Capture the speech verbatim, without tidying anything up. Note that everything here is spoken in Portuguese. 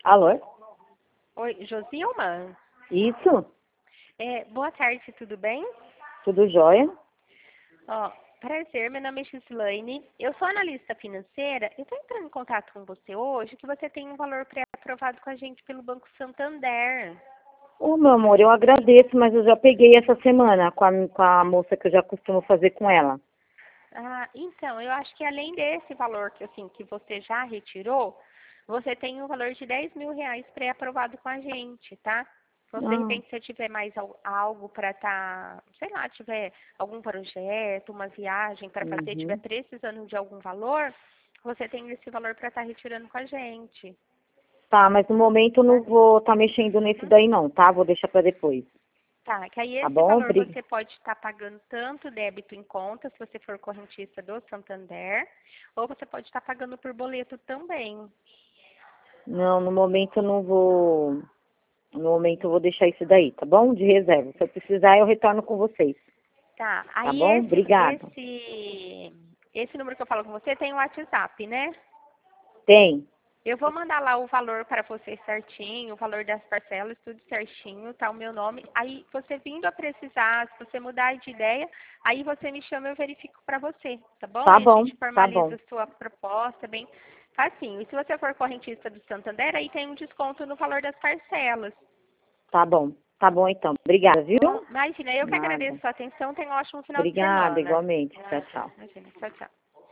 Alô? Oi, Josilma? Isso? É, boa tarde, tudo bem? Tudo jóia? Ó, prazer, meu nome é Gislaine. Eu sou analista financeira. Eu estou entrando em contato com você hoje que você tem um valor pré-aprovado com a gente pelo Banco Santander. Ô, meu amor, eu agradeço, mas eu já peguei essa semana com a, com a moça que eu já costumo fazer com ela. Ah, então, eu acho que além desse valor que, assim, que você já retirou, você tem um valor de dez mil reais pré-aprovado com a gente, tá? Então, se de Ah, repente você tiver mais al- algo para estar, sei lá, tiver algum projeto, uma viagem para fazer, tiver uhum. precisando de algum valor, você tem esse valor para estar retirando com a gente. Tá, mas no momento eu não vou estar mexendo nesse daí não, tá? Vou deixar pra depois. Tá, que aí Tá esse bom? valor Bri- você pode estar pagando tanto débito em conta, se você for correntista do Santander, ou você pode estar pagando por boleto também. Não, no momento eu não vou. No momento eu vou deixar isso daí, tá bom? De reserva. Se eu precisar, eu retorno com vocês. Tá, Tá aí bom? esse, Obrigada. esse, esse número que eu falo com você tem o WhatsApp, né? Tem. Eu vou mandar lá o valor para você certinho, o valor das parcelas, tudo certinho, tá o meu nome. Aí você vindo a precisar, se você mudar de ideia, aí você me chama, eu verifico para você, tá bom? Tá E a bom, gente tá formaliza bom. a sua proposta bem facinho. E se você for correntista do Santander, aí tem um desconto no valor das parcelas. Tá bom. Tá bom então. Obrigada, viu? Bom, imagina, eu que Nada. agradeço a sua atenção, tenha um ótimo final de Obrigada, semana. igualmente. Tchau, Nada, tchau. imagina, tchau, tchau.